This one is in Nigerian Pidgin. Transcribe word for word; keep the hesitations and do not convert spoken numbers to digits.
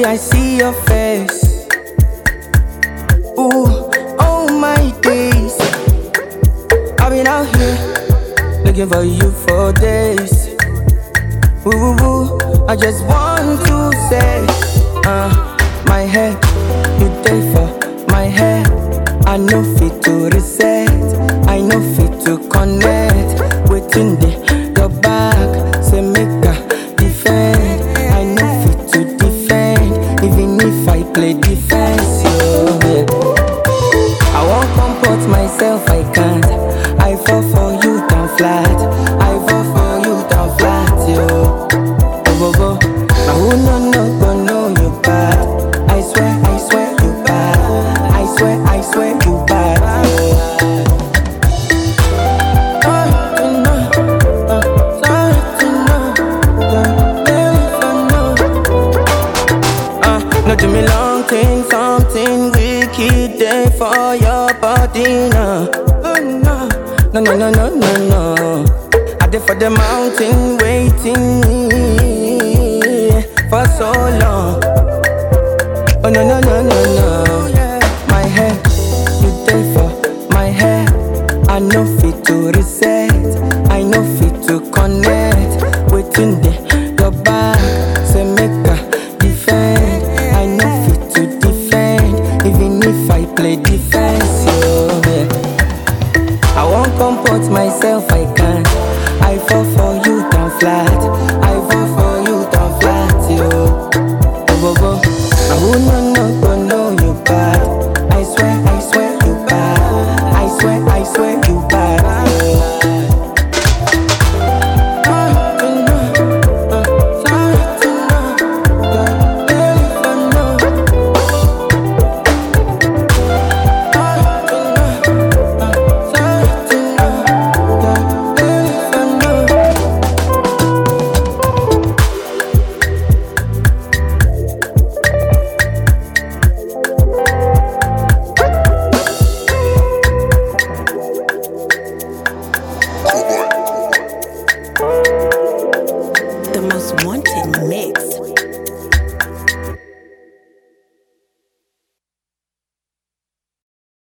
day I see your face. Ooh, oh my days. I've been out here looking for you for days. Ooh, ooh, ooh. I just want to say, uh, my head, you day for my head. I know fit to reset, I know fit to connect. Waiting there, your back, say make a defend. I know fit to defend, even if I play defense, yo. Yeah. I won't comport myself, I can't. I fall for you down flat, I fall for you down flat, yo. Go, go, now who no no go know you bad. I swear, I swear you bad. I swear, I swear you bad. Sorry to know, uh, sorry to know, yeah, baby, for no. Uh, no do me long thing, something wicked day for your body now. Oh no, no no no no no no. I did for the mountain waiting for so long. Oh no no no no no. My head, you day for my head. I know fit to reset, I know fit to connect. Waiting there,